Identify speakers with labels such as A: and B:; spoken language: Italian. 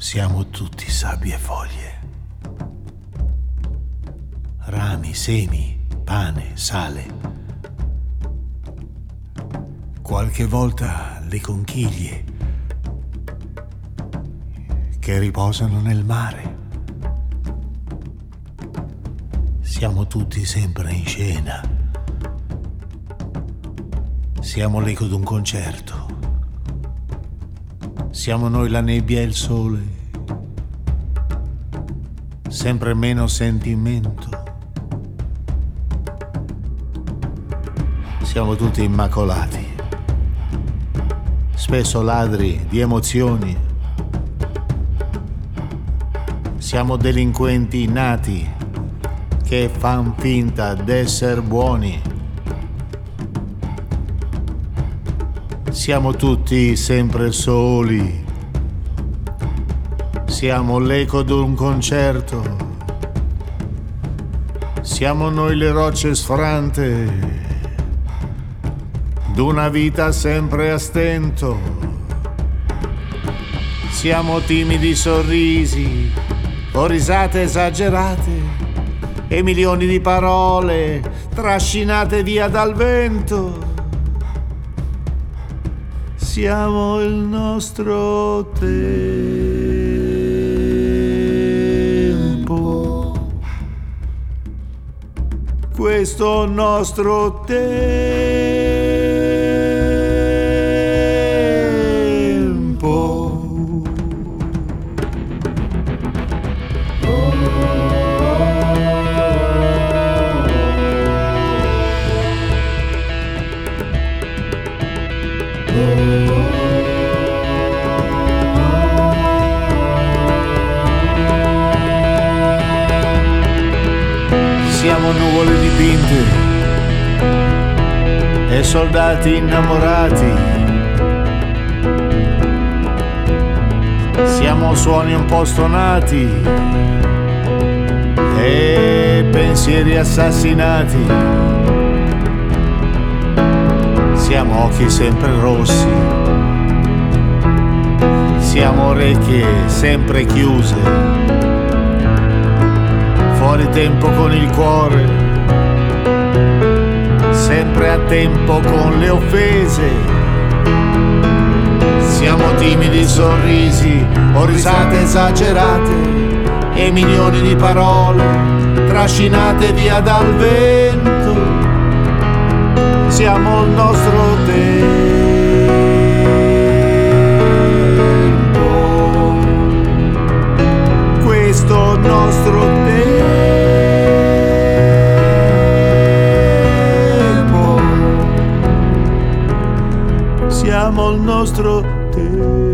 A: Siamo tutti sabbie e foglie, rami, semi, pane, sale. Qualche volta le conchiglie che riposano nel mare. Siamo tutti sempre in scena. Siamo l'eco d'un concerto. Siamo noi la nebbia e il sole. Sempre meno sentimento. Siamo tutti immacolati. Spesso ladri di emozioni. Siamo delinquenti nati che fan finta d'esser buoni. Siamo tutti sempre soli. Siamo l'eco d'un concerto. Siamo noi le rocce sfrante d'una vita sempre a stento. Siamo timidi sorrisi o risate esagerate e milioni di parole trascinate via dal vento. Siamo il nostro tempo, questo nostro tempo. Siamo nuvole dipinte e soldati innamorati. Siamo suoni un po' stonati e pensieri assassinati. Siamo occhi sempre rossi. Siamo orecchie sempre chiuse. Fuori tempo con il cuore, sempre a tempo con le offese. Siamo timidi sorrisi o risate esagerate e milioni di parole trascinate via dal vento. Siamo il nostro tempo, questo nostro tempo. Siamo il nostro tempo.